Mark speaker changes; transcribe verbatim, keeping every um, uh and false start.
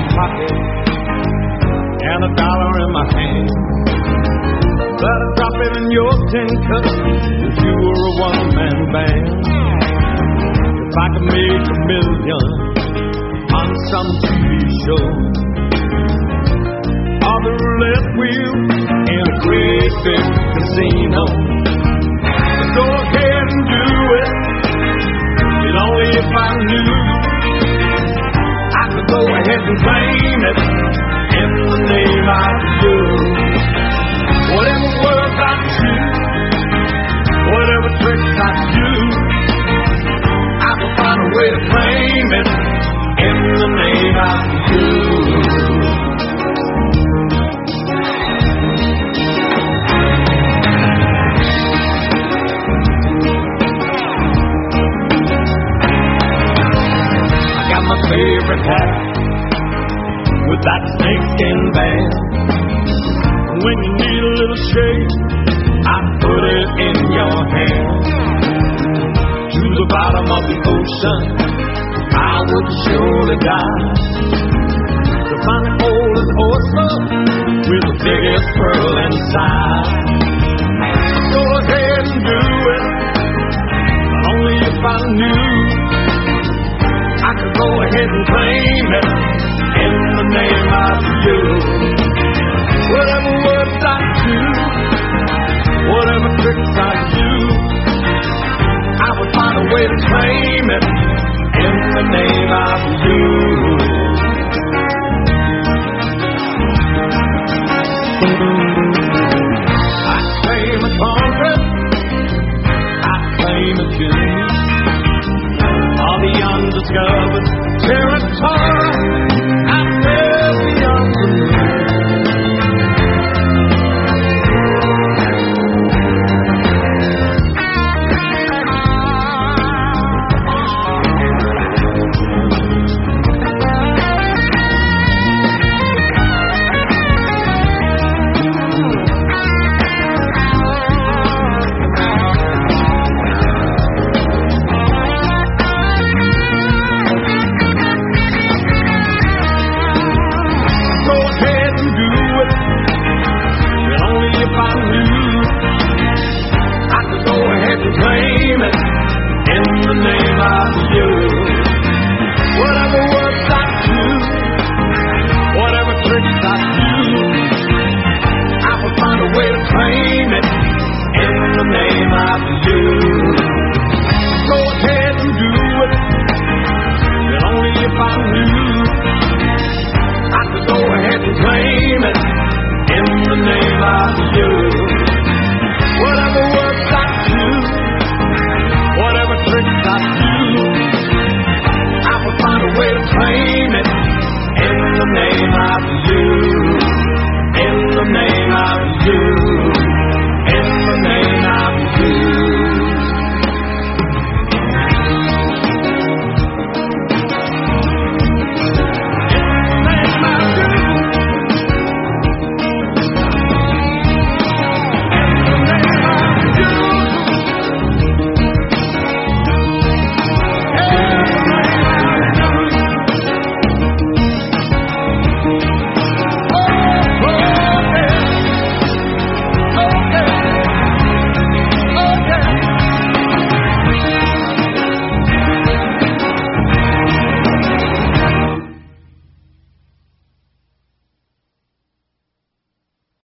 Speaker 1: my pocket and a dollar in my hand. But I'd drop it in your tin cup if you were a one-man band. If I could make a million on some T V show, or the roulette wheel in a great big casino, go ahead and do it. But only if I knew I could go ahead and claim it in the name of you. Whatever words I choose, whatever tricks I do, I will find a way to claim it in the name of you. My favorite hat with that snakeskin band. When you need a little shade, I put it in your hand. To the bottom of the ocean, I would surely die to find the oldest oyster with the biggest pearl inside. Go ahead and do it, but only if I knew I could go ahead and claim it